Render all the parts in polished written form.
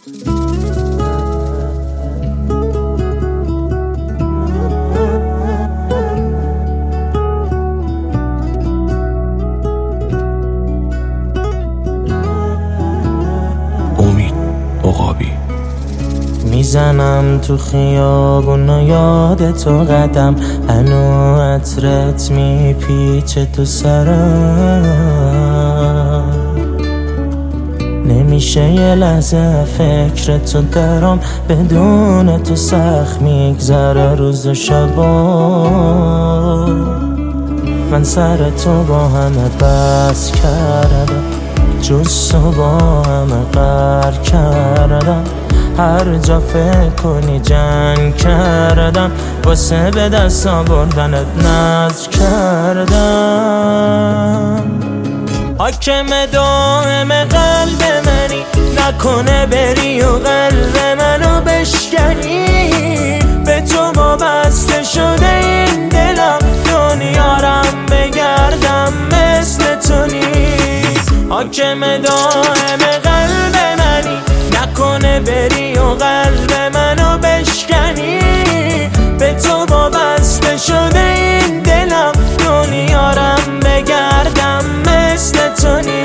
میزنم تو خیابون و یاد تو قدم، هنو عطرت میپیچه تو سرم. نمیشه یه لحظه فکر تو درام، بدون تو سخت میگذره روز و شبا. من سر تو با همه بس کردم، جز تو با همه قهر کردم. هر جا فکر کنی جنگ کردم، واسه به دست آوردنت نذر کردم. حاکم دائم قلب منی، نکنه بری و قلب منو بشکنی. به تو وابسته شده این دلم، دنیارم بگردم مثل تو نیست. حاکم دائم قلب منی، نکنه بری و قلب منو بشکنی. به تو وابسته شده این دلم، دنیارم بگردم مثل تو نیست.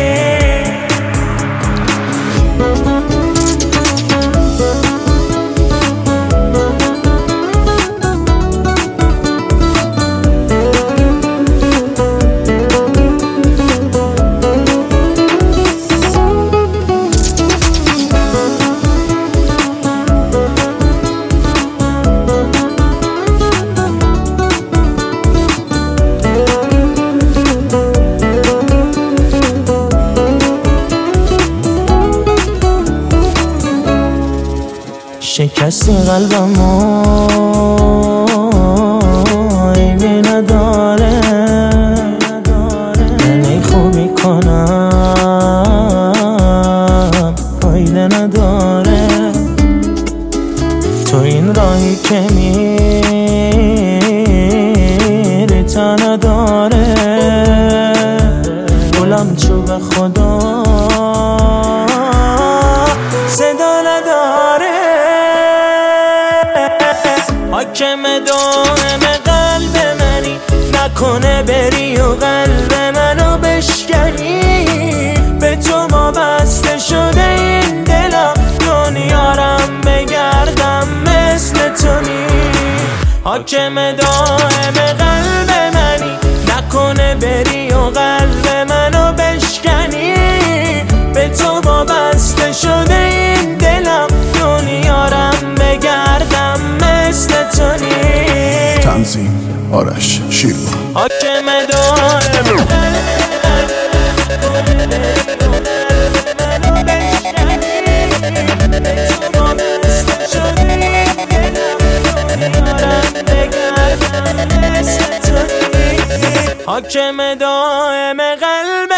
شکستی قلبمو عیبی نداره، من خوبی کنم فایده نداره. تو این راهی که میری تا نداره، گلم چوب خدا صدا نداره. حاکم دائم قلب منی، نکنه بری و قلب منو بشکنی. به تو وابسته شده این دلم، دنیارم بگردم مثل تو نیست. حاکم دائم قلب منی، نکنه بری و قلب منو بشکنی. به تو وابسته شده این دلم، دنیارم بگردم مثل تو نیست. تنظیم آرش شیروا. حاکم دائم حاکم دائم قلب